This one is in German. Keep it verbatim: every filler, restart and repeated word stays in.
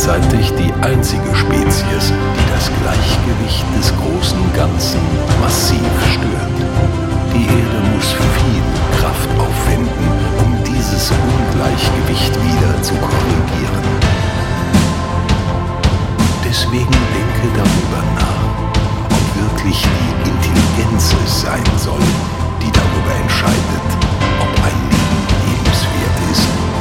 gleichzeitig die einzige Spezies, die das Gleichgewicht des großen Ganzen massiv stört. Die Erde muss viel Kraft aufwenden, um dieses Ungleichgewicht wieder zu korrigieren. Deswegen denke darüber nach, ob wirklich die Intelligenz es sein soll, die darüber entscheidet, ob ein Leben lebenswert ist